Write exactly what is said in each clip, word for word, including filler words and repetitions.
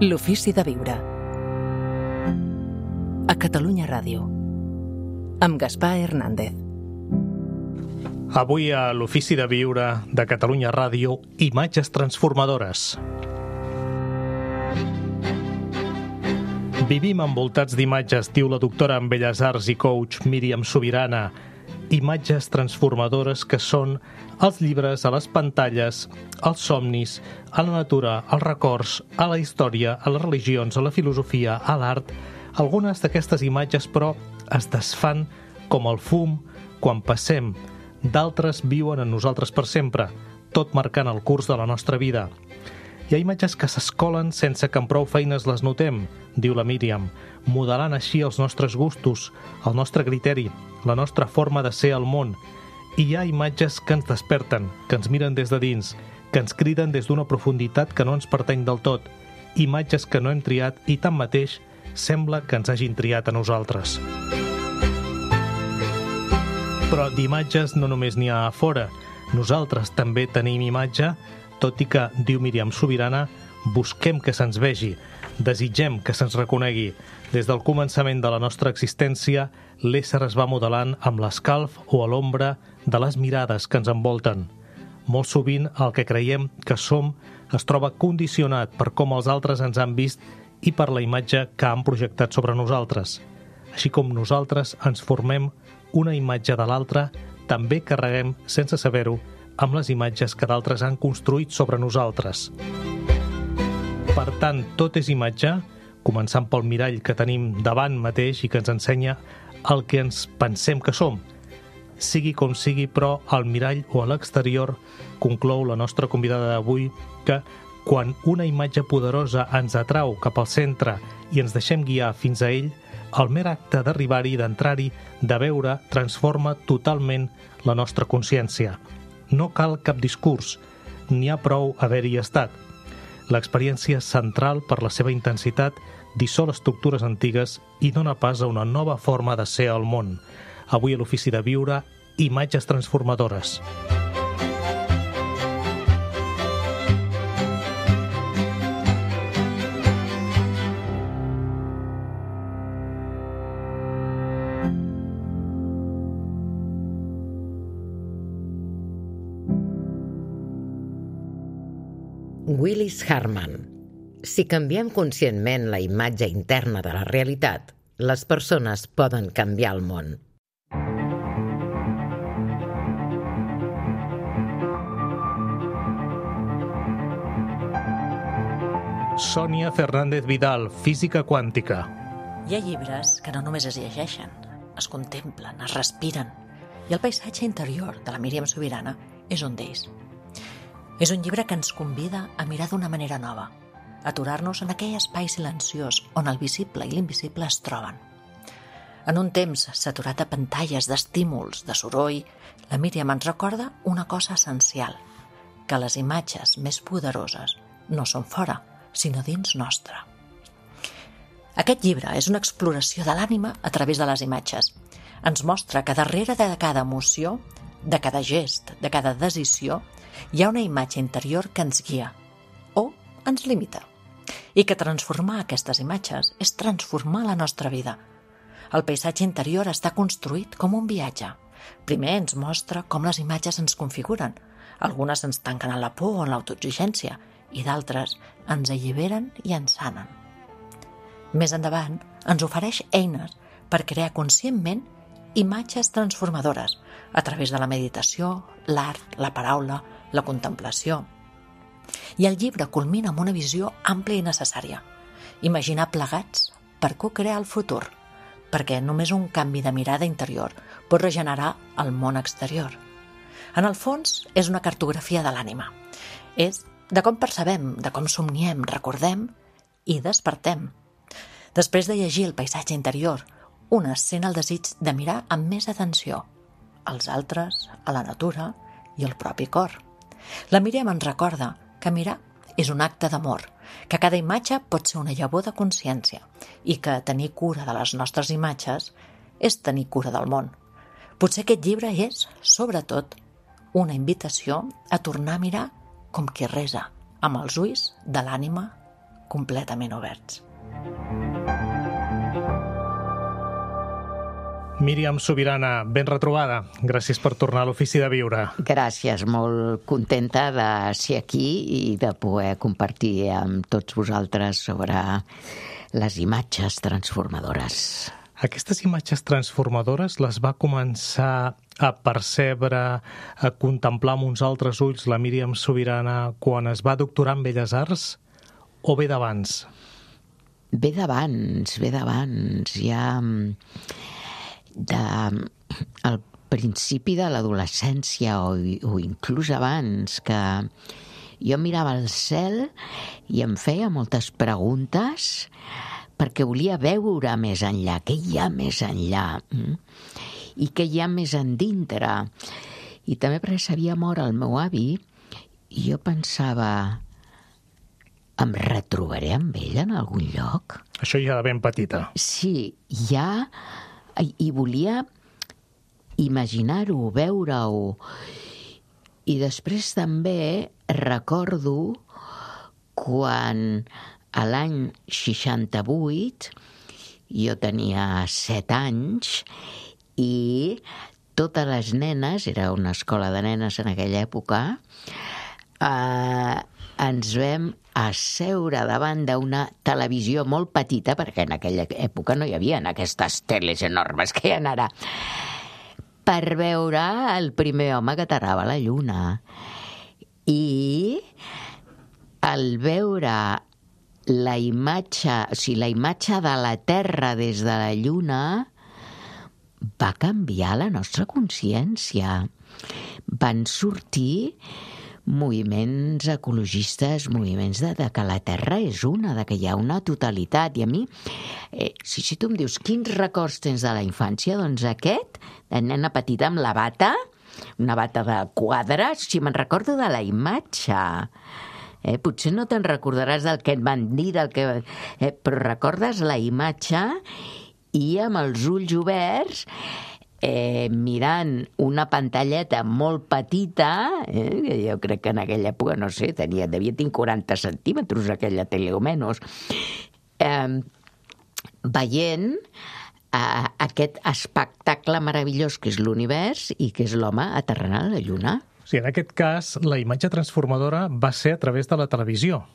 L'ofici de viure. A Catalunya Ràdio. Amb Gaspar Hernández. Avui a l'Ofici de Viure de Catalunya Ràdio, imatges transformadores. Vivim envoltats d'imatges, diu la doctora en Belles Arts i coach Míriam Subirana. Imatges transformadores que són els llibres, a les pantalles, als somnis, a la natura, als records, a la història, a les religions, a la filosofia, a l'art. Algunes d'aquestes imatges, però, es desfan com el fum quan passem. D'altres viuen en nosaltres per sempre, tot marcant el curs de la nostra vida. Hi ha imatges que s'escolen sense que amb prou feines les notem, diu la Míriam, modelant així els nostres gustos, el nostre criteri, la nostra forma de ser al món. I hi ha imatges que ens desperten, que ens miren des de dins, que ens criden des d'una profunditat que no ens pertany del tot, imatges que no hem triat i tanmateix sembla que ens hagin triat a nosaltres. Però d'imatges no només n'hi ha a fora, nosaltres també tenim imatge, tot i que, diu Míriam Subirana, busquem que se'ns vegi, desitgem que se'ns reconegui. Des del començament de la nostra existència, l'ésser es va modelant amb l'escalf o a l'ombra de les mirades que ens envolten. Molt sovint el que creiem que som es troba condicionat per com els altres ens han vist i per la imatge que han projectat sobre nosaltres. Així com nosaltres ens formem una imatge de l'altre, també carreguem, sense saber-ho, amb les imatges que d'altres han construït sobre nosaltres. Per tant, tot és imatge, començant pel mirall que tenim davant mateix i que ens ensenya el que ens pensem que som. Sigui com sigui, però, al mirall o a l'exterior, conclou la nostra convidada d'avui, que quan una imatge poderosa ens atrau cap al centre i ens deixem guiar fins a ell, el mer acte d'arribar-hi, d'entrar-hi, de veure, transforma totalment la nostra consciència. No cal cap discurs, n'hi ha prou haver-hi estat. L'experiència central, per la seva intensitat, dissol estructures antigues i dona pas a una nova forma de ser al món. Avui a l'Ofici de Viure, imatges transformadores. Willis Harman. Si canviem conscientment la imatge interna de la realitat, les persones poden canviar el món. Sònia Fernández Vidal, física quàntica. Hi ha llibres que no només es llegeixen, es contemplen, es respiren, i el paisatge interior de la Míriam Subirana és un d'ells. És un llibre que ens convida a mirar d'una manera nova, a aturar-nos en aquell espai silenciós on el visible i l'invisible es troben. En un temps saturat de pantalles, d'estímuls, de soroll, la Míriam ens recorda una cosa essencial, que les imatges més poderoses no són fora, sinó dins nostre. Aquest llibre és una exploració de l'ànima a través de les imatges. Ens mostra que darrere de cada emoció, de cada gest, de cada decisió, hi ha una imatge interior que ens guia o ens limita i que transformar aquestes imatges és transformar la nostra vida. El paisatge interior està construït com un viatge. Primer ens mostra com les imatges ens configuren. Algunes ens tanquen en la por o en l'autoexigència i d'altres ens alliberen i ens sanen. Més endavant ens ofereix eines per crear conscientment imatges transformadores a través de la meditació, l'art, la paraula, la contemplació. I el llibre culmina amb una visió àmplia i necessària. Imaginar plegats per co-crear el futur, perquè només un canvi de mirada interior pot regenerar el món exterior. En el fons, és una cartografia de l'ànima. És de com percebem, de com somniem, recordem i despertem. Després de llegir el paisatge interior, un es sent el desig de mirar amb més atenció als altres, a la natura i al propi cor. La Míriam ens recorda que mirar és un acte d'amor, que cada imatge pot ser una llavor de consciència i que tenir cura de les nostres imatges és tenir cura del món. Potser aquest llibre és, sobretot, una invitació a tornar a mirar com qui resa, amb els ulls de l'ànima completament oberts. Míriam Subirana, ben retrobada. Gràcies per tornar a l'Ofici de Viure. Gràcies, molt contenta de ser aquí i de poder compartir amb tots vosaltres sobre les imatges transformadores. Aquestes imatges transformadores les va començar a percebre, a contemplar amb uns altres ulls la Míriam Subirana quan es va doctorar en Belles Arts o ve d'abans? Ve d'abans, ve d'abans. Ja de, al principi de l'adolescència o, o inclús abans, que jo mirava el cel i em feia moltes preguntes perquè volia veure més enllà, què hi ha més enllà i què hi ha més endintre. I també perquè s'havia mort el meu avi i jo pensava, em retrobaré amb ell en algun lloc? Això ja de ben petita. Sí, ja... I volia imaginar-ho, veure-ho. I després també recordo quan a l'any seixanta-vuit jo tenia set anys i totes les nenes, era una escola de nenes en aquella època, eh, ens vam asseure davant d'una televisió molt petita, perquè en aquella època no hi havia aquestes teles enormes que hi ha ara, per veure el primer home que aterrava a la Lluna. I al veure la imatge, o sigui, la imatge de la Terra des de la Lluna va canviar la nostra consciència. Van sortir moviments ecologistes, moviments de, de que la Terra és una, de que hi ha una totalitat. I a mi, eh, si, si tu em dius quins records tens de la infància, doncs aquest, de nena petita amb la bata, una bata de quadres, si me'n recordo de la imatge. Eh, potser no te'n recordaràs del que et van dir, del que, eh, però recordes la imatge i amb els ulls oberts, Eh, mirant una pantalleta molt petita, eh, jo crec que en aquella època, no sé, tenia, devia tenir quaranta centímetres aquella tele o menys, eh, veient eh, aquest espectacle meravellós que és l'univers i que és l'home aterrant a la Lluna. O sigui, en aquest cas, la imatge transformadora va ser a través de la televisió.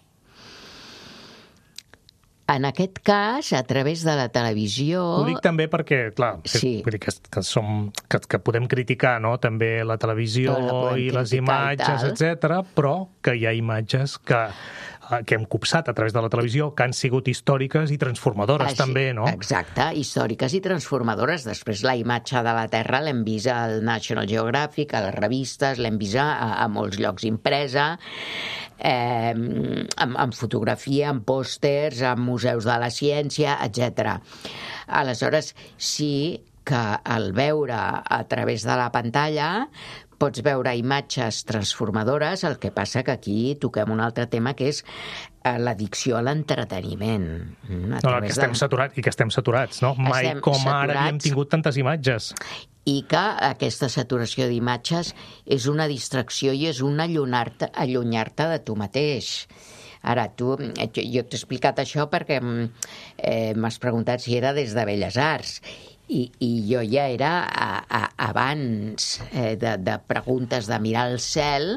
En aquest cas, a través de la televisió... Ho dic també perquè, clar, que, sí. vull dir que, que, som, que, que podem criticar, no?, també la televisió i les imatges, etcètera, però que hi ha imatges que, que hem copsat a través de la televisió que han sigut històriques i transformadores, ah, sí, també, no? Exacte, històriques i transformadores. Després la imatge de la Terra l'hem vist al National Geographic, a les revistes, l'hem vist a, a molts llocs impresa, eh, amb, amb fotografia, amb pòsters, amb museus de la ciència, etcètera. Aleshores, sí que al veure a través de la pantalla pots veure imatges transformadores, el que passa que aquí toquem un altre tema que és l'addicció a l'entreteniment. No, no, que estem de... saturats, i que estem saturats, no? Mai estem com saturats, ara havíem tingut tantes imatges. I que aquesta saturació d'imatges és una distracció i és un allunyar-te, allunyar-te de tu mateix. Ara, tu, jo, jo t'he explicat això perquè eh, m'has preguntat si era des de Belles Arts. I, i jo ja era a, a, abans eh, de, de preguntes de mirar el cel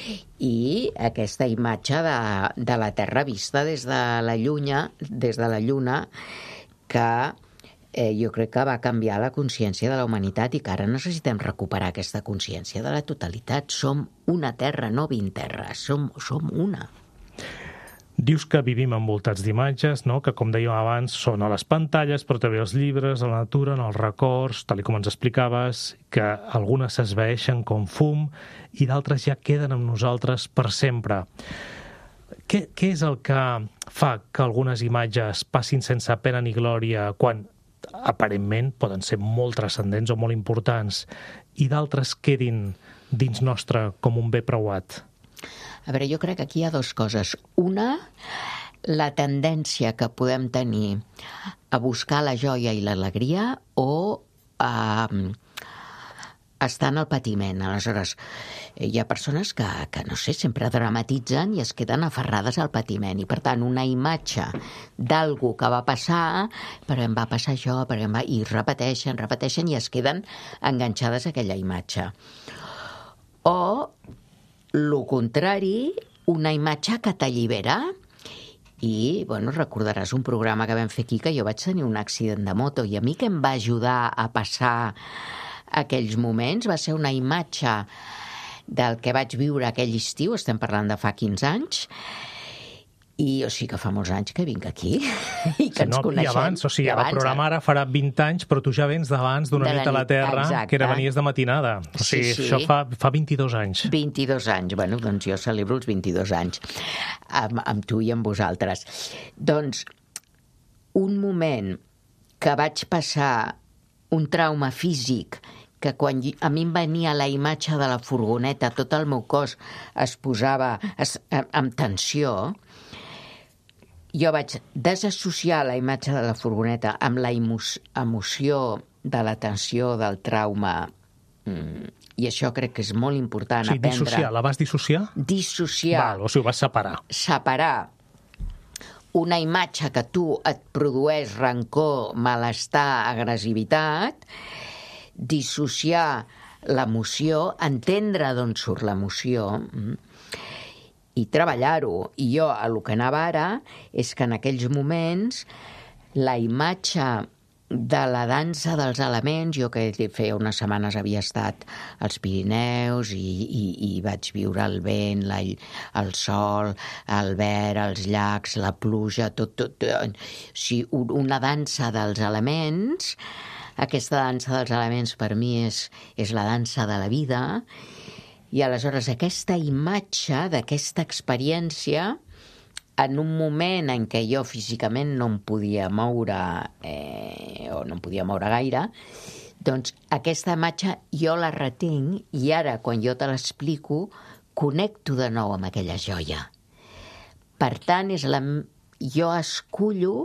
i aquesta imatge de, de la Terra vista des de la Lluna, des de la Lluna, que eh, jo crec que va canviar la consciència de la humanitat i que ara necessitem recuperar aquesta consciència de la totalitat. Som una terra, no vint terres, som, som una. Dius que vivim envoltats d'imatges, no?, que, com dèiem abans, són a les pantalles, però també als llibres, a la natura, en els records, tal com ens explicaves, que algunes s'esvaeixen com fum i d'altres ja queden amb nosaltres per sempre. Què, què és el que fa que algunes imatges passin sense pena ni glòria quan aparentment poden ser molt transcendents o molt importants i d'altres quedin dins nostre com un bé preuat? A veure, jo crec que aquí hi ha dues coses. Una, la tendència que podem tenir a buscar la joia i l'alegria o a, està en el patiment. Aleshores, hi ha persones que, que, no sé, sempre dramatitzen i es queden aferrades al patiment. I, per tant, una imatge d'algú que va passar, perquè em va passar això, perquè em va... i repeteixen, repeteixen i es queden enganxades a aquella imatge. O, lo contrari, una imatge que t'allibera. I, bueno, recordaràs un programa que vam fer aquí que jo vaig tenir un accident de moto i a mi que em va ajudar a passar aquells moments va ser una imatge del que vaig viure aquell estiu, estem parlant de fa quinze anys, i o sigui que fa molts anys que vinc aquí i que sí, ens no, coneixem. I abans, o sigui, I abans, el programa ara farà vint anys, però tu ja vens d'abans d'una de nit a la Terra, exacte. que era venies de matinada. O sigui, sí, sí. això fa, fa vint-i-dos anys. vint-i-dos anys. Bueno, doncs jo celebro els vint-i-dos anys amb, amb tu i amb vosaltres. Doncs un moment que vaig passar un trauma físic que quan a mi em venia la imatge de la furgoneta, tot el meu cos es posava es, amb tensió, jo vaig desassociar la imatge de la furgoneta amb la emoció de la tensió del trauma, i això crec que és molt important o sigui, aprendre. Dissociar, la vas dissociar? Dissociar. Val, o sigui, ho vas separar. Separar una imatge que tu et produeix rancor, malestar, agressivitat, dissociar l'emoció, entendre d'on surt l'emoció i treballar-ho. I jo, el que anava ara, és que en aquells moments la imatge de la dansa dels elements, jo que feia unes setmanes havia estat als Pirineus i, i, i vaig viure el vent, la, el sol, el verd, els llacs, la pluja, tot, tot, tot. O sigui, una dansa dels elements. Aquesta dansa dels elements per mi és, és la dansa de la vida i aleshores aquesta imatge d'aquesta experiència en un moment en què jo físicament no em podia moure eh, o no em podia moure gaire, doncs aquesta imatge jo la retenc i ara quan jo te l'explico connecto de nou amb aquella joia. Per tant, és la... jo escullo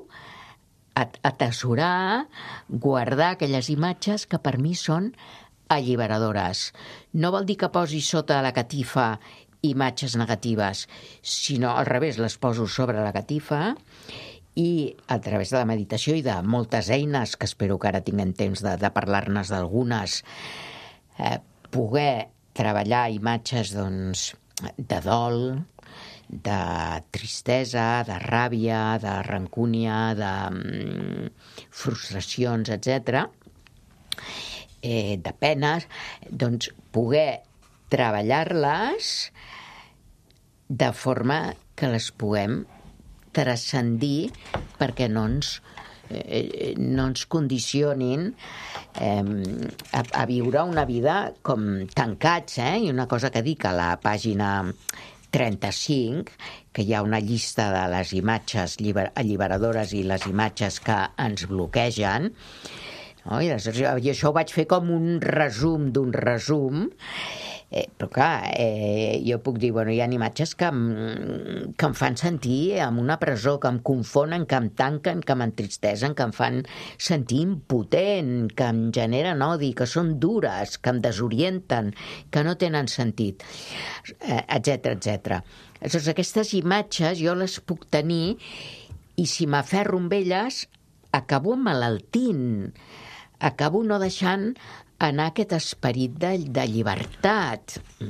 atesorar, guardar aquelles imatges que per mi són alliberadores. No vol dir que posi sota la catifa imatges negatives, sinó al revés, les poso sobre la catifa i a través de la meditació i de moltes eines, que espero que ara tinguem temps de, de parlar-ne d'algunes, eh, poder treballar imatges doncs, de dol, de tristesa, de ràbia, de rancúnia, de mm, frustracions, etcètera, eh, de penes, doncs poder treballar-les de forma que les puguem transcendir perquè no ens, eh, no ens condicionin eh, a, a viure una vida com tancats, eh? I una cosa que dic a la pàgina trenta-cinc, que hi ha una llista de les imatges alliberadores i les imatges que ens bloquegen, no? I, I això ho vaig fer com un resum d'un resum, eh, però clar, eh, jo puc dir, bueno, hi ha imatges que em, que em fan sentir en una presó, que em confonen, que em tanquen, que m'entristesen, que em fan sentir impotent, que em generen odi, que són dures, que em desorienten, que no tenen sentit, etcètera, etcètera. Aleshores, aquestes imatges jo les puc tenir i si m'aferro amb elles acabo malaltint, acabo no deixant anar aquest esperit de, de llibertat.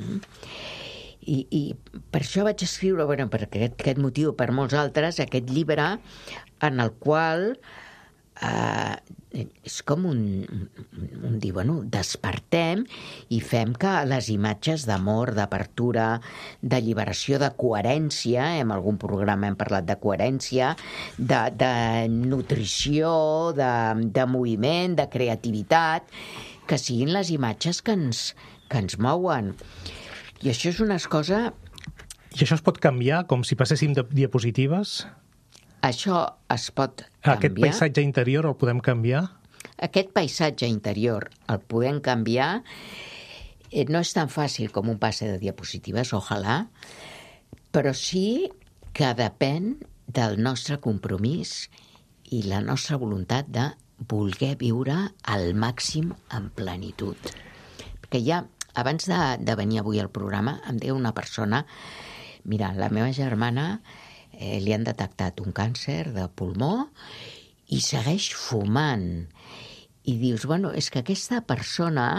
I, I per això vaig escriure, bueno, per aquest, aquest motiu, per molts altres, aquest llibre en el qual eh, és com un, un dir, bueno, despertem i fem que les imatges d'amor, d'apertura, d'alliberació, de coherència, en algun programa hem parlat de coherència, de, de nutrició, de, de moviment, de creativitat, que siguin les imatges que ens, que ens mouen. I això és una cosa... I això es pot canviar, com si passéssim de diapositives? Això es pot canviar. Aquest paisatge interior el podem canviar? Aquest paisatge interior el podem canviar. No és tan fàcil com un passe de diapositives, ojalà, però sí que depèn del nostre compromís i la nostra voluntat de voler viure al màxim en plenitud. Perquè ja, abans de, de venir avui al programa, em deia una persona, mira, la meva germana eh, li han detectat un càncer de pulmó i segueix fumant. I dius, bueno, és que aquesta persona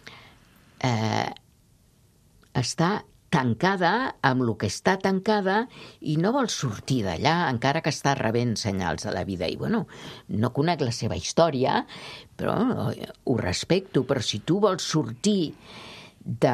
eh, està tancada amb el que està tancada i no vol sortir d'allà, encara que està rebent senyals de la vida. I, bueno, no conec la seva història, però ho respecto. Però si tu vols sortir de...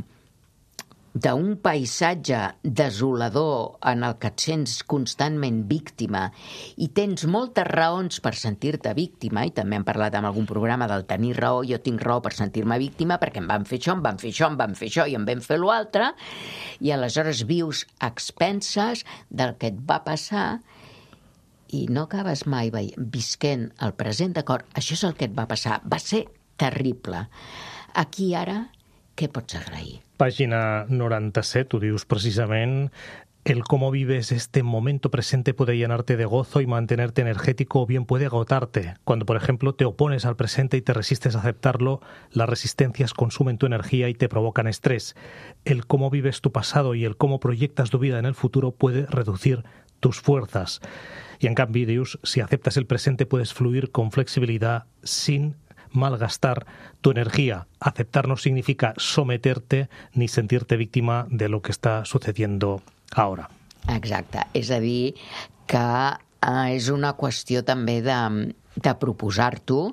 d'un paisatge desolador en el que et sents constantment víctima i tens moltes raons per sentir-te víctima, i també hem parlat en algun programa del tenir raó, jo tinc raó per sentir-me víctima perquè em van fer això, em van fer això, em van fer això i em van fer l'altre, i aleshores vius a expenses del que et va passar i no acabes mai visquent el present. D'acord, això és el que et va passar, va ser terrible. Aquí ara, què pots agrair? Página noranta-set, ho dius precisament, el cómo vives este momento presente puede llenarte de gozo y mantenerte energético, o bien puede agotarte. Cuando, por ejemplo, te opones al presente y te resistes a aceptarlo, las resistencias consumen tu energía y te provocan estrés. El cómo vives tu pasado y el cómo proyectas tu vida en el futuro puede reducir tus fuerzas. Y en cambio, dius, si aceptas el presente puedes fluir con flexibilidad sin malgastar tu energía. Aceptar no significa someterte ni sentirte víctima de lo que está sucediendo ahora. Exacte. És a dir, que eh, és una qüestió també de, de proposar-t'ho,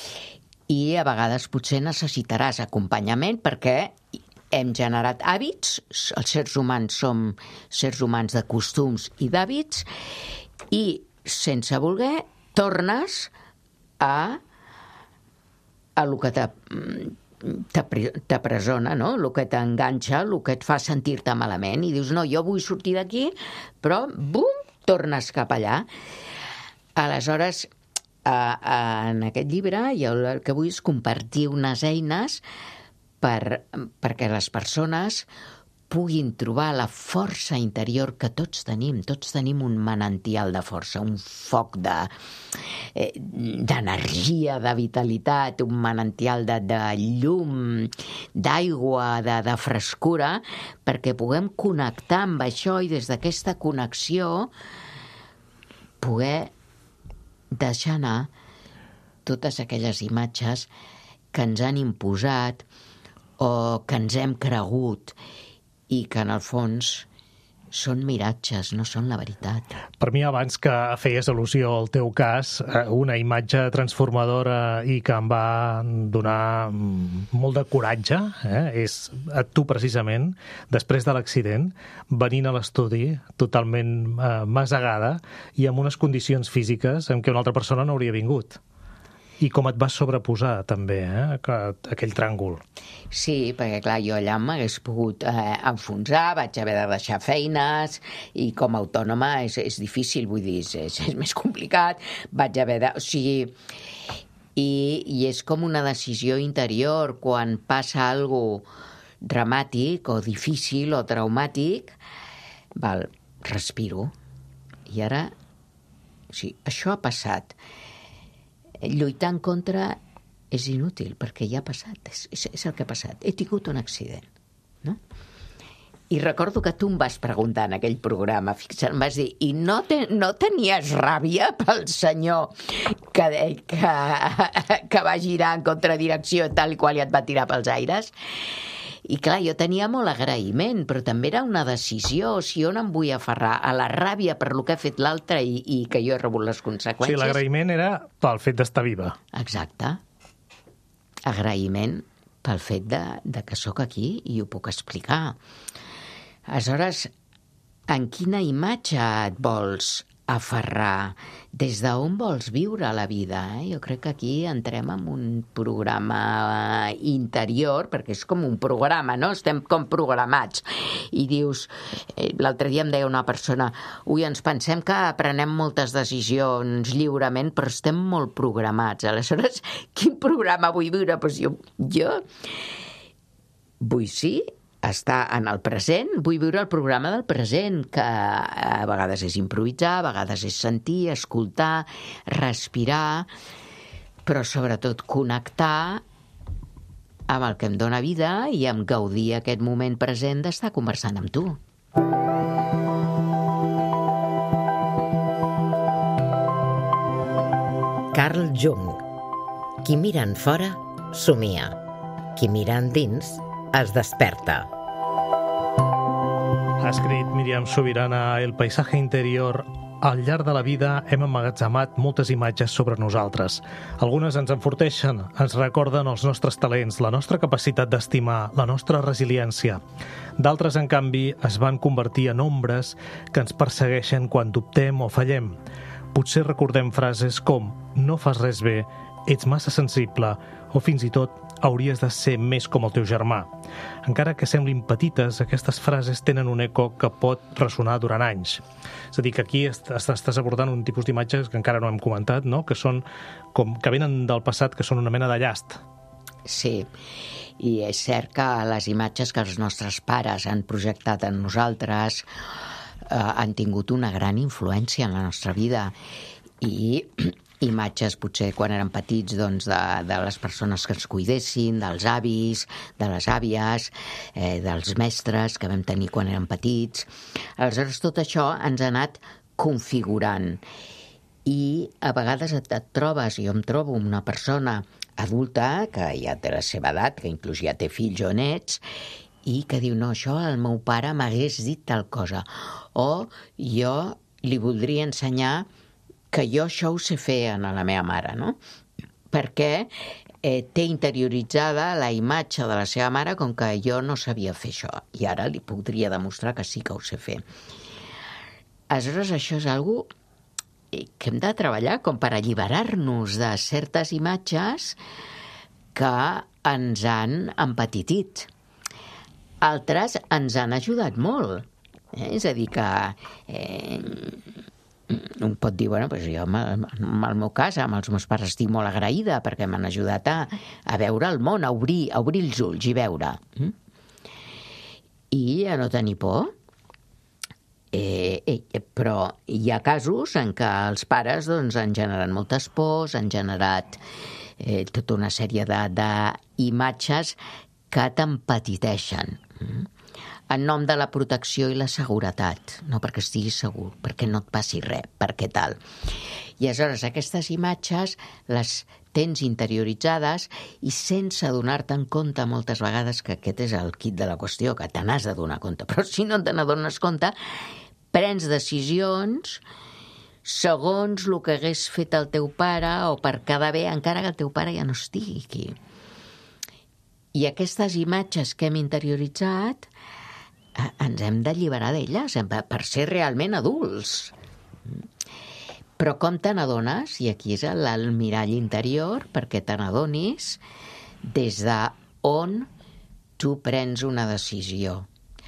i a vegades potser necessitaràs acompanyament perquè hem generat hàbits, els sers humans som sers humans de costums i d'hàbits, i sense voler tornes a a el que t'apresona, no? El que t'enganxa, el que et fa sentir-te malament, i dius, no, jo vull sortir d'aquí, però, bum, tornes cap allà. Aleshores, en aquest llibre jo el que vull és compartir unes eines per, perquè les persones puguin trobar la força interior que tots tenim. Tots tenim un manantial de força, un foc de, eh, d'energia, de vitalitat, un manantial de, de llum, d'aigua, de, de frescura, perquè puguem connectar amb això i des d'aquesta connexió poder deixar anar totes aquelles imatges que ens han imposat o que ens hem cregut i que en el fons són miratges, no són la veritat. Per mi, abans que feies al·lusió al teu cas, una imatge transformadora i que em va donar molt de coratge, eh, és a tu precisament, després de l'accident, venint a l'estudi totalment eh, masegada i amb unes condicions físiques en què una altra persona no hauria vingut. I com et vas sobreposar, també, eh, aquell tràngol. Sí, perquè, clar, jo allà m'hagués pogut eh, enfonsar, vaig haver de deixar feines, i com a autònoma és, és difícil, vull dir, és, és més complicat, vaig haver de... O sigui, i, i és com una decisió interior, quan passa alguna cosa dramàtic o difícil o traumàtic, val, respiro. I ara, o sigui, això ha passat. Lluitar en contra és inútil, perquè ja ha passat, és, és, és el que ha passat. He tingut un accident, no? I recordo que tu em vas preguntar en aquell programa, fixa't, em vas dir, i no, te, no tenies ràbia pel senyor que, que, que va girar en contradirecció tal i qual i et va tirar pels aires? I clar, jo tenia molt agraïment, però també era una decisió, si jo no em vull aferrar a la ràbia per lo que ha fet l'altre i, i que jo he rebut les conseqüències. Sí, l'agraïment era pel fet d'estar viva. Exacte. Agraïment pel fet de, de que sóc aquí i ho puc explicar. Aleshores, en quina imatge et vols aferrar? Des d'on vols viure la vida? Eh? Jo crec que aquí entrem en un programa interior, perquè és com un programa, no? Estem com programats. I dius, eh, l'altre dia em deia una persona, ui, ens pensem que prenem moltes decisions lliurement, però estem molt programats. Aleshores, quin programa vull viure? Pues jo, jo vull sí estar en el present, vull viure el programa del present, que a vegades és improvisar, a vegades és sentir, escoltar, respirar, però sobretot connectar amb el que em dóna vida i amb gaudir aquest moment present d'estar conversant amb tu. Carl Jung. Qui mira en fora, somia. Qui mira endins, es desperta. Ha escrit Míriam Subirana El paisaje interior. Al llarg de la vida hem emmagatzemat moltes imatges sobre nosaltres. Algunes ens enforteixen, ens recorden els nostres talents, la nostra capacitat d'estimar, la nostra resiliència. D'altres, en canvi, es van convertir en ombres que ens persegueixen quan dubtem o fallem. Potser recordem frases com «no fas res bé», «ets massa sensible» o fins i tot «hauries de ser més com el teu germà». Encara que semblin petites, aquestes frases tenen un eco que pot ressonar durant anys. És a dir, que aquí estàs abordant un tipus d'imatges que encara no hem comentat, no? Que són com que venen del passat, que són una mena de llast. Sí, i és cert que les imatges que els nostres pares han projectat en nosaltres eh, han tingut una gran influència en la nostra vida i imatges potser quan érem petits doncs, de, de les persones que ens cuidessin, dels avis, de les àvies, eh, dels mestres que vam tenir quan érem petits. Aleshores tot això ens ha anat configurant i a vegades et, et trobes, jo em trobo una persona adulta que ja té la seva edat, que inclús ja té fills o nets, i que diu, no, això el meu pare m'hagués dit tal cosa, o jo li voldria ensenyar que jo això ho sé fer a la meva mare, no? Perquè eh, té interioritzada la imatge de la seva mare com que jo no sabia fer això, i ara li podria demostrar que sí que ho sé fer. Aleshores, això és algo que hem de treballar com per alliberar-nos de certes imatges que ens han empetitit. Altres ens han ajudat molt. Eh? És a dir, que eh, un pot dir, bueno, doncs jo en el meu cas, amb els meus pares estic molt agraïda perquè m'han ajudat a, a veure el món, a obrir, a obrir els ulls i veure. I a no tenir por. Eh, eh, però hi ha casos en què els pares doncs, han generat moltes pors, han generat eh, tota una sèrie d'imatges que t'empetiteixen. En nom de la protecció i la seguretat, no perquè estiguis segur, perquè no et passi res, perquè tal. I aleshores aquestes imatges les tens interioritzades i sense donar-te en compte moltes vegades que aquest és el quid de la qüestió, que te n'has de donar compte. Però si no te n'adones compte, prens decisions segons el que hagués fet el teu pare o per quedar bé, encara que el teu pare ja no estigui aquí. I aquestes imatges que hem interioritzat ens hem d'alliberar d'elles per ser realment adults. Però com te n'adones, i aquí és el mirall interior, perquè te n'adonis des d'on tu prens una decisió.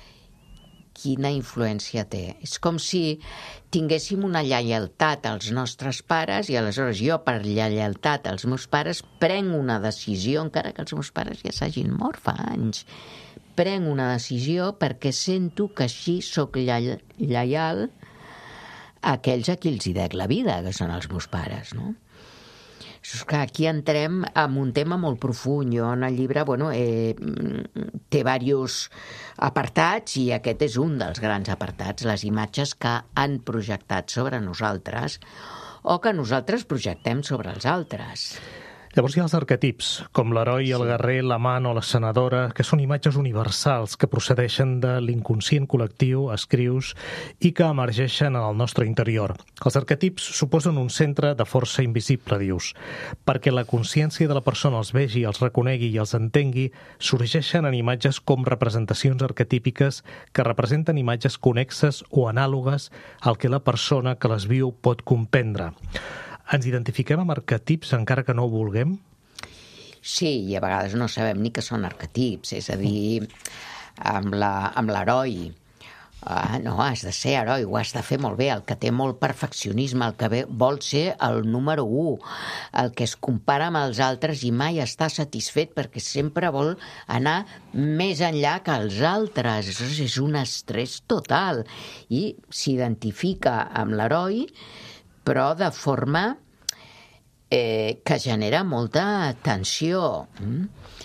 Quina influència té? És com si tinguéssim una lleialtat als nostres pares i aleshores jo, per lleialtat als meus pares, prenc una decisió, encara que els meus pares ja s'hagin mort fa anys. Prenc una decisió perquè sento que així sóc lleial a aquells a qui els hi dec la vida, que són els meus pares, no? És que aquí entrem en un tema molt profund. Jo en el llibre, bueno, eh, té diversos apartats i aquest és un dels grans apartats, les imatges que han projectat sobre nosaltres o que nosaltres projectem sobre els altres. Llavors hi ha els arquetips, com l'heroi, el guerrer, l'amant o la senadora, que són imatges universals que procedeixen de l'inconscient col·lectiu, escrius, i que emergeixen en el nostre interior. Els arquetips suposen un centre de força invisible, dius. Perquè la consciència de la persona els vegi, els reconegui i els entengui, sorgeixen en imatges com representacions arquetípiques que representen imatges connexes o anàlogues al que la persona que les viu pot comprendre. Ens identifiquem amb arquetips encara que no ho vulguem? Sí, i a vegades no sabem ni que són arquetips, és a dir, amb l'heroi. Ah, no, has de ser heroi, ho has de fer molt bé, el que té molt perfeccionisme, el que vol ser el número u, el que es compara amb els altres i mai està satisfet perquè sempre vol anar més enllà que els altres. És un estrès total i s'identifica amb l'heroi, però de forma eh, que genera molta tensió.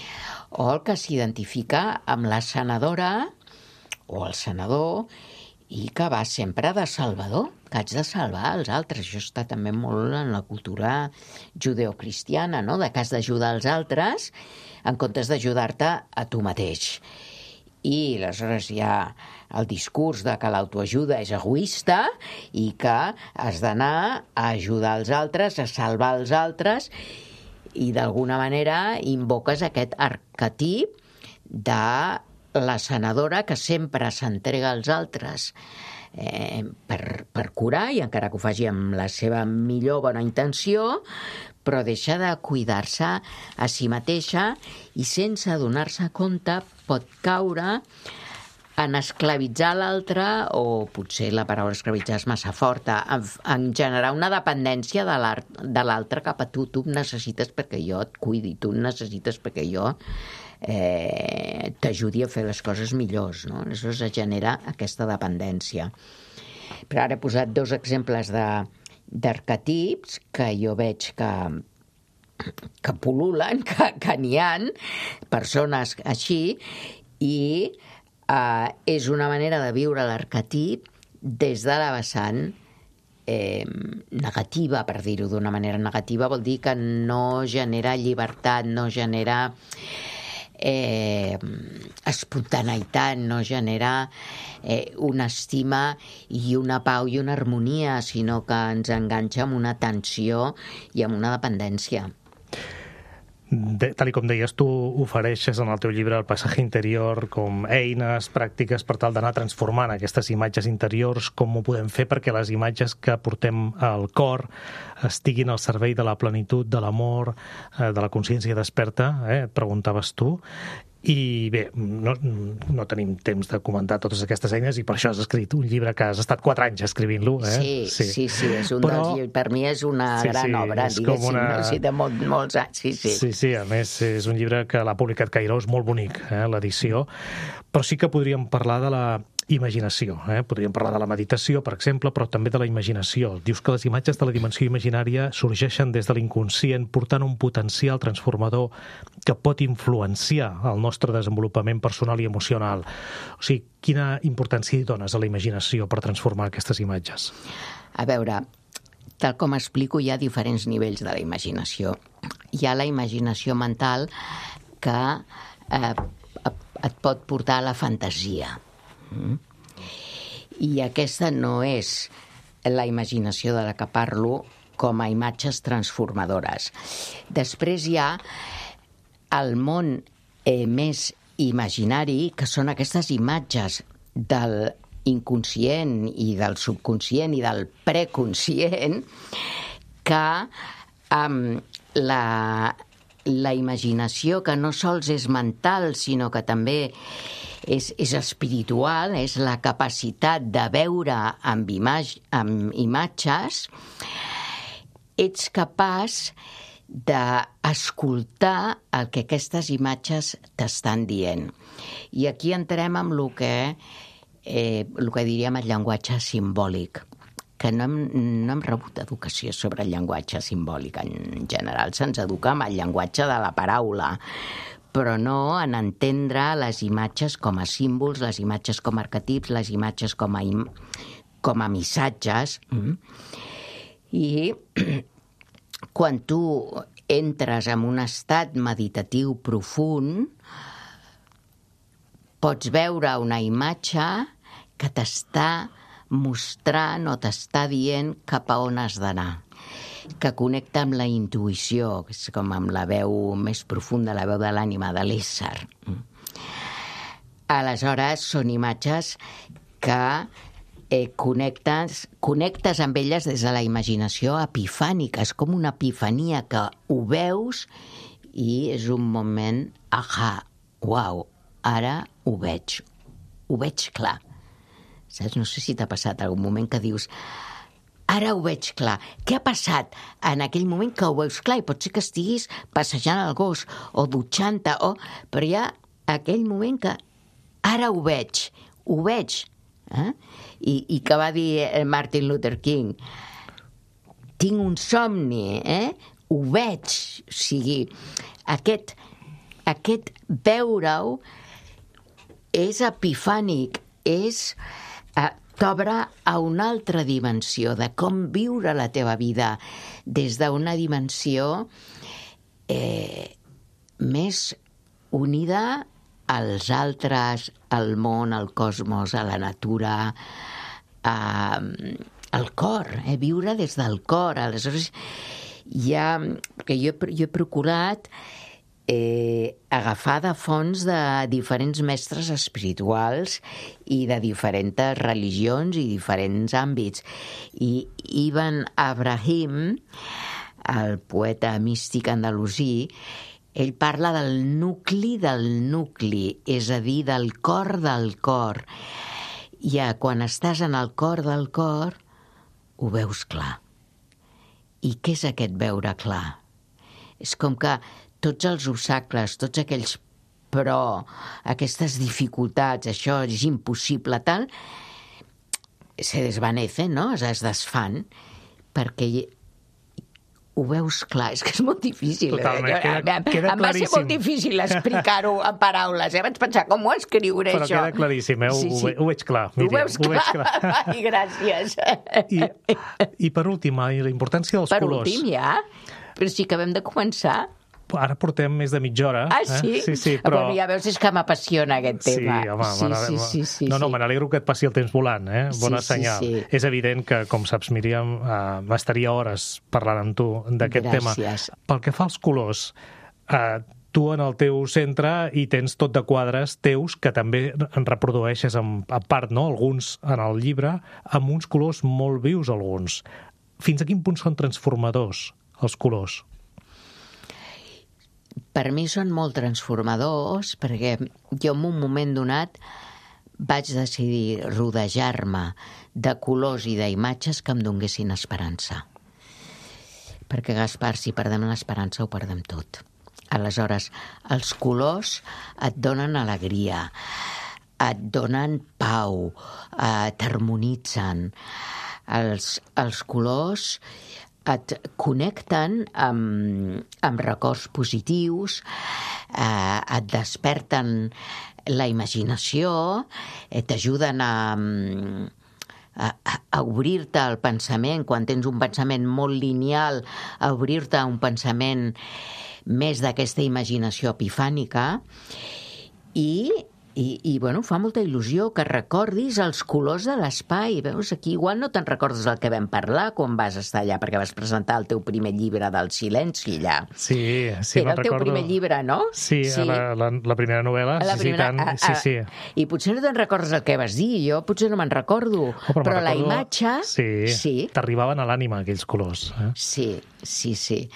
o el que s'identifica amb la senadora o el senador i que va sempre de salvador, que haig de salvar els altres. Això està també molt en la cultura judeocristiana, no? De que has d'ajudar els altres en comptes d'ajudar-te a tu mateix. I aleshores hi ha el discurs de que l'autoajuda és egoista i que has d'anar a ajudar els altres, a salvar els altres, i d'alguna manera invoques aquest arquetip de la senadora que sempre s'entrega als altres eh, per, per curar, i encara que ho faci amb la seva millor bona intenció, però deixa de cuidar-se a si mateixa i sense adonar-se compte pot caure en esclavitzar l'altre, o potser la paraula esclavitzar és massa forta, en, en generar una dependència de l'altre cap a tu. Tu em necessites perquè jo et cuidi, tu em necessites perquè jo eh, t'ajudi a fer les coses millors, no? Aleshores es genera aquesta dependència. Però ara he posat dos exemples de, d'arquetips que jo veig que, que pul·lulen, que, que n'hi ha persones així, i eh, és una manera de viure l'arquetip des de la vessant eh, negativa, per dir-ho d'una manera negativa. Vol dir que no genera llibertat, no genera eh, espontaneïtat, no genera eh, una estima i una pau i una harmonia, sinó que ens enganxa amb una tensió i amb una dependència. De, tal com deies, tu ofereixes en el teu llibre El paisatge interior com eines pràctiques per tal d'anar transformant aquestes imatges interiors. Com ho podem fer perquè les imatges que portem al cor estiguin al servei de la plenitud, de l'amor, de la consciència desperta, eh? Et preguntaves tu. I bé, no, no tenim temps de comentar totes aquestes eines i per això has escrit un llibre que has estat quatre anys escrivint-lo. Eh? Sí, sí, sí, sí, és un Però... dels, per mi és una sí, gran sí, obra, diguéssim, una... no? Sí, de molt, molts anys, sí, sí. Sí, sí, a més és un llibre que l'ha publicat Cairó, és molt bonic, eh, l'edició, però sí que podríem parlar de la imaginació, eh? Podríem parlar de la meditació, per exemple, però també de la imaginació. Dius que les imatges de la dimensió imaginària sorgeixen des de l'inconscient, portant un potencial transformador que pot influenciar el nostre desenvolupament personal i emocional. O sigui, quina importància hi dones a la imaginació per transformar aquestes imatges? A veure, tal com explico, hi ha diferents nivells de la imaginació. Hi ha la imaginació mental que eh, et pot portar a la fantasia. Mm. I aquesta no és la imaginació de la que parlo com a imatges transformadores. Després hi ha el món eh, més imaginari, que són aquestes imatges del inconscient i del subconscient i del preconscient, que amb la, la imaginació, que no sols és mental, sinó que també és, és espiritual, és la capacitat de veure amb, imag, amb imatges, ets capaç d'escoltar el que aquestes imatges t'estan dient. I aquí entrem amb el que, eh, el que diríem el llenguatge simbòlic, que no hem, no hem rebut educació sobre el llenguatge simbòlic. En general se'ns educa amb el llenguatge de la paraula, però no en entendre les imatges com a símbols, les imatges com a arquetips, les imatges com a, im... com a missatges. I quan tu entres en un estat meditatiu profund, pots veure una imatge que t'està mostrant o t'està dient cap a on has d'anar, que connecta amb la intuïció, que és com amb la veu més profunda, la veu de l'ànima, de l'ésser. Aleshores, són imatges que eh, connectes, connectes amb elles des de la imaginació epifànica. És com una epifania que ho veus i és un moment, ahà, uau, ara ho veig, ho veig clar. Saps? No sé si t'ha passat algun moment que dius ara ho veig clar. Què ha passat en aquell moment que ho veus clar? I pot ser que estiguis passejant el gos o dutxant-te, o... però hi ha aquell moment que ara ho veig, ho veig. Eh? I, I que va dir Martin Luther King, tinc un somni, eh? Ho veig. O sigui, aquest aquest veure-ho és epifànic, és... Eh, t'obre a una altra dimensió de com viure la teva vida des d'una dimensió eh, més unida als altres, al món, al cosmos, a la natura, a, al cor, eh? Viure des del cor. Aleshores, ja, perquè jo, jo he procurat eh, agafar de fons de diferents mestres espirituals i de diferents religions i diferents àmbits. I Ibn Abrahim, el poeta místic andalusí, ell parla del nucli del nucli, és a dir, del cor del cor. I ja, quan estàs en el cor del cor, ho veus clar. I què és aquest veure clar? És com que tots els obstacles, tots aquells però, aquestes dificultats, això és impossible, tal, se desvanecen, no? Es desfan, perquè ho veus clar. És que és molt difícil. Totalment, eh? queda, queda em va ser molt difícil explicar-ho en paraules. Eh? Vaig pensar, com ho escriuré, però això? Però queda claríssim, eh? Sí, sí. Ho, ho veig clar, Míriam. Ho veus clar? Ho veig clar. Ai, gràcies. I, I per últim, la importància dels per colors. Per últim, ja? Però si acabem de començar... Ara portem més de mitja hora. Ah, sí? Eh? Sí, sí, però... Bueno, ja veus, és que m'apassiona aquest tema. Sí, home, sí, sí, sí, sí, no, no, sí. me n'alegro que et passi el temps volant, eh? Bona sí, senyal. Sí, sí. És evident que, com saps, Míriam, eh, estaria hores parlant amb tu d'aquest tema. Gràcies. Pel que fa als colors, eh, tu en el teu centre hi tens tot de quadres teus que també en reprodueixes en, a part, no? Alguns en el llibre, amb uns colors molt vius, alguns. Fins a quin punt són transformadors els colors? Per mi són molt transformadors, perquè jo en un moment donat vaig decidir rodejar-me de colors i d'imatges que em donguessin esperança. Perquè, Gaspar, si perdem l'esperança ho perdem tot. Aleshores, els colors et donen alegria, et donen pau, eh, t'harmonitzen. Els, els colors et connecten amb, amb records positius, eh, et desperten la imaginació, eh, t'ajuden a, a, a obrir-te al pensament, quan tens un pensament molt lineal, a obrir-te a un pensament més d'aquesta imaginació epifànica, i... I, i bueno, fa molta il·lusió que recordis els colors de l'espai. Veus, aquí igual no te'n recordes del que vam parlar quan vas estar allà, perquè vas presentar el teu primer llibre del silenci allà. Sí, sí, Era el teu recordo... primer llibre, no? Sí, sí. La, la, la primera novel·la, la sí, primera, sí, tant. A, a, sí, sí. I potser no te'n recordes el que vas dir, jo potser no me'n recordo, oh, però, però recordo... la imatge... Sí, sí. T'arribaven a l'ànima aquells colors. Eh? Sí, sí, sí.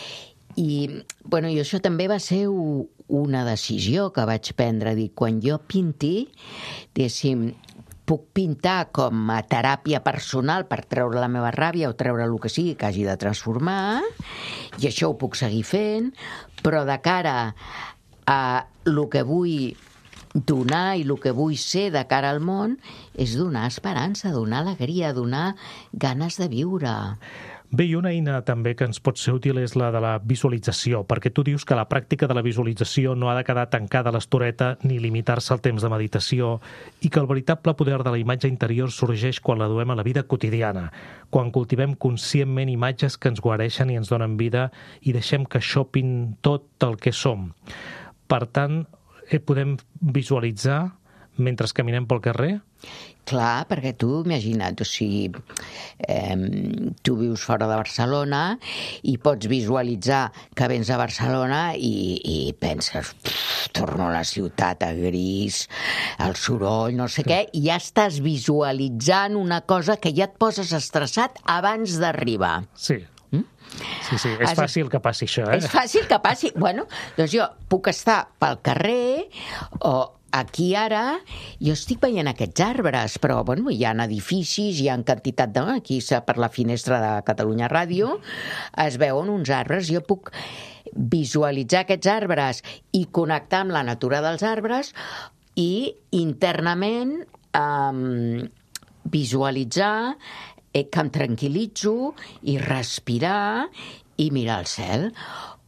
I, bueno, i això també va ser una decisió que vaig prendre, dir, quan jo pinti, diguéssim, puc pintar com a teràpia personal per treure la meva ràbia o treure el que sigui que hagi de transformar, i això ho puc seguir fent, però de cara a el que vull donar i el que vull ser de cara al món és donar esperança, donar alegria, donar ganes de viure. Bé, i una eina també que ens pot ser útil és la de la visualització, perquè tu dius que la pràctica de la visualització no ha de quedar tancada a l'estoreta ni limitar-se al temps de meditació, i que el veritable poder de la imatge interior sorgeix quan la duem a la vida quotidiana, quan cultivem conscientment imatges que ens guareixen i ens donen vida i deixem que xopin tot el que som. Per tant, eh, podem visualitzar mentre caminem pel carrer? Clar, perquè tu, imagina't, o sigui, eh, tu vius fora de Barcelona i pots visualitzar que vens a Barcelona i, i penses, torno a la ciutat a gris, el soroll, no sé sí. què, i ja estàs visualitzant una cosa que ja et poses estressat abans d'arribar. Sí. Sí, sí, és fàcil que passi això, eh? És fàcil que passi. Bueno, doncs jo puc estar pel carrer o aquí ara, jo estic veient aquests arbres, però bueno, hi ha edificis, hi ha quantitat de... Aquí per la finestra de Catalunya Ràdio es veuen uns arbres. Jo puc visualitzar aquests arbres i connectar amb la natura dels arbres i internament um, visualitzar eh, que em tranquil·litzo i respirar i mirar el cel.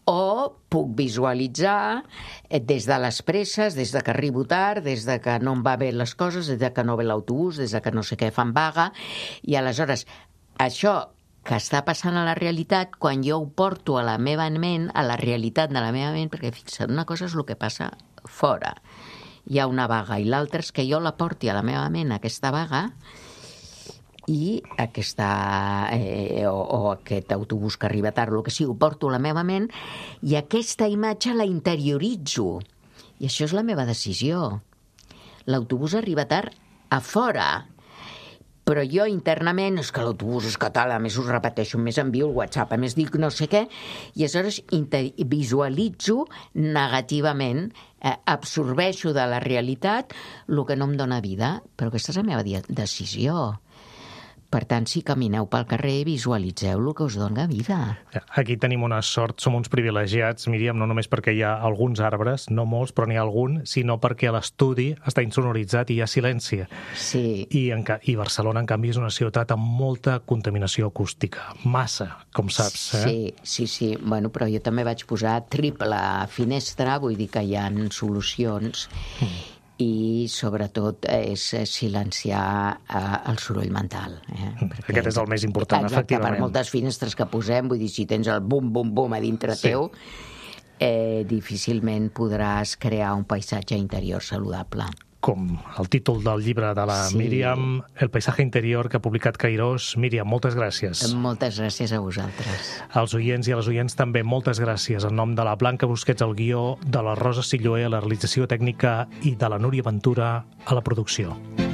o puc visualitzar des de les presses, des de que arribo tard, des de que no em va bé les coses, des de que no ve l'autobús, des de que no sé què fan vaga, i aleshores això que està passant a la realitat, quan jo ho porto a la meva ment, a la realitat de la meva ment, perquè fixa't, una cosa és el que passa fora, hi ha una vaga, i l'altra és que jo la porti a la meva ment, aquesta vaga, i aquesta, eh, o, o aquest autobús que arriba tard, el que sigui, ho porto a la meva ment, i aquesta imatge la interioritzo. I això és la meva decisió. L'autobús arriba tard a fora, però jo internament, és que l'autobús és català, a més ho repeteixo, a més envio el WhatsApp, a més dic no sé què, i aleshores visualitzo negativament, eh, absorbeixo de la realitat el que no em dóna vida, però aquesta és la meva decisió. Per tant, si camineu pel carrer, visualitzeu el que us dona vida. Aquí tenim una sort, som uns privilegiats, Míriam, no només perquè hi ha alguns arbres, no molts, però n'hi ha algun, sinó perquè l'estudi està insonoritzat i hi ha silenci. Sí. I, en, I Barcelona, en canvi, és una ciutat amb molta contaminació acústica. Massa, com saps. Eh? Sí, sí, sí. Bueno, però jo també vaig posar triple finestra, vull dir que hi ha solucions, mm. i sobretot és silenciar el soroll mental. Eh? Perquè, aquest és el més important, exacte, efectivament. Per moltes finestres que posem, vull dir, si tens el bum-bum-bum a dintre sí. teu, eh, difícilment podràs crear un paisatge interior saludable. Com el títol del llibre de la sí. Míriam, El paisaje interior, que ha publicat Cairós. Míriam, moltes gràcies. Moltes gràcies a vosaltres. Als oients i a les oients també, moltes gràcies. En nom de la Blanca Busquets al guió, de la Rosa Silloé a la realització tècnica i de la Núria Ventura a la producció.